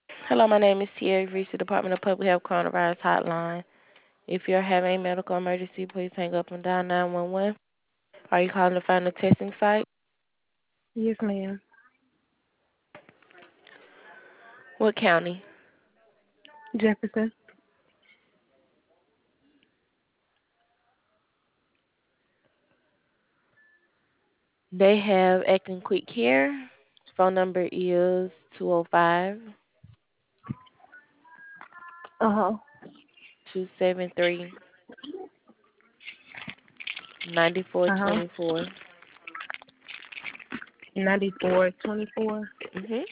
Hello, my name is Tia. You've reached the Department of Public Health Coronavirus Hotline. If you're having a medical emergency, please hang up and dial 911. Are you calling to find a testing site? Yes, ma'am. What county? Jefferson. They have Acting Quick Care. Phone number is 205 Uh-huh. 273 Uh-huh. 9424. 9424. Mhm.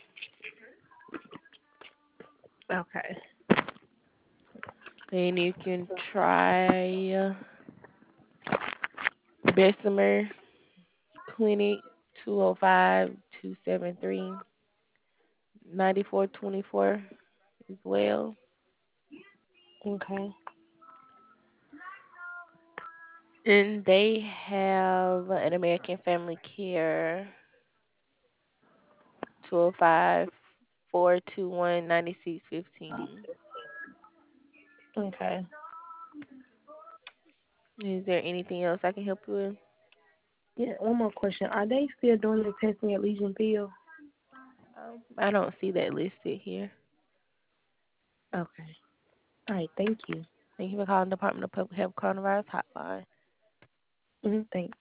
Okay. And you can try Bessemer Clinic 205 273 9424 as well. Okay. And they have an American Family Care 205 421 9615. Okay. Is there anything else I can help you with? Yeah, one more question. Are they still doing the testing at Legion Field? I don't see that listed here. Okay. All right, thank you. Thank you for calling Department of Public Health Coronavirus Hotline. Thanks.